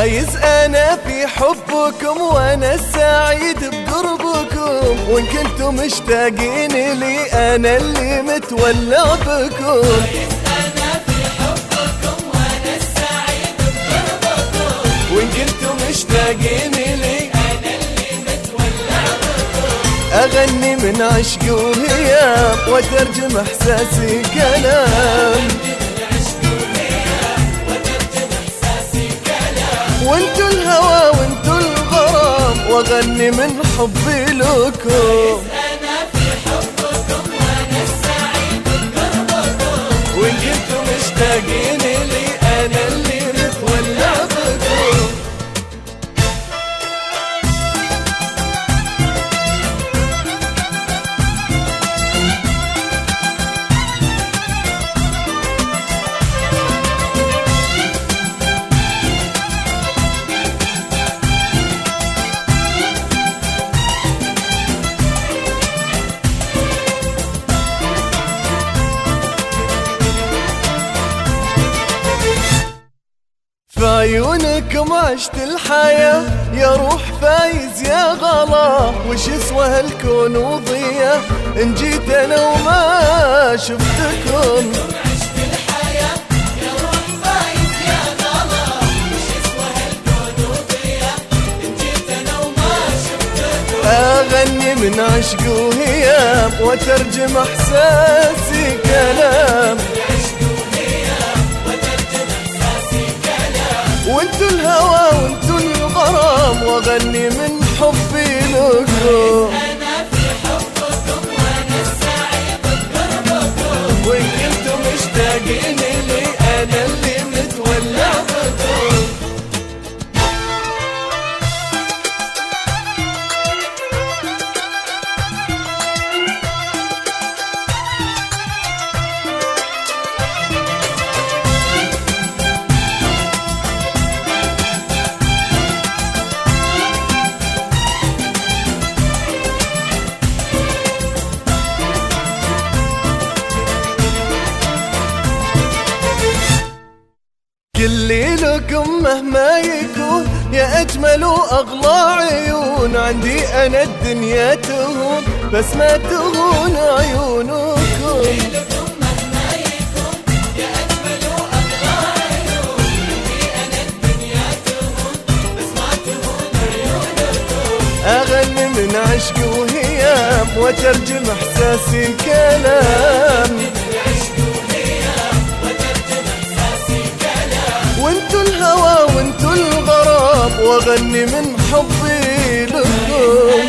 فايز أنا في حبكم وأنا السعيد بقربكم، وإن كنتم مشتاقين لي أنا اللي متولى بكم. فايز أنا في حبكم وأنا السعيد بقربكم، وإن كنتم مشتاقين لي أنا اللي متولى بكم. أغني من عشق وهيام وترجم إحساسي كلام، وانتو الهوى وانتو الغرام واغني من حبي لكم. أنا في حبكم وأنا السعيد بقربكم، وإن كنتم مشتاقين لي أنا اللي متولى بكم. في عيونكم عشت الحياة يا روح فايز يا غلا، وش يسوى هالكون وضية إن جيت أنا وما شفتكم. عشت الحياة يا روح فايز يا غلا، وش يسوى هالكون وضية إن جيت أنا وما شفتكم. أغني من عشق وهيام وترجم إحساسي كلام، وانتو الهوى وانتو الغرام واغني من حبي لكم. أنا في حبكم وأنا السعيد بقربكم، وإن كنتم مشتاقين لي أنا اللي متولى بكم. كلي لكم مهما يكون يا أجمل وأغلى عيون، عندي أنا الدنيا تهون بس ما تهون عيونكم. لكم مهما يكون يا أجمل وأغلى عيون، عندي أنا الدنيا تهون بس ما تهون عيونكم. أغني من عشق وهيام وترجم إحساسي كلام، وانتو الهوى وانتو الغرام واغني من حبي لكم.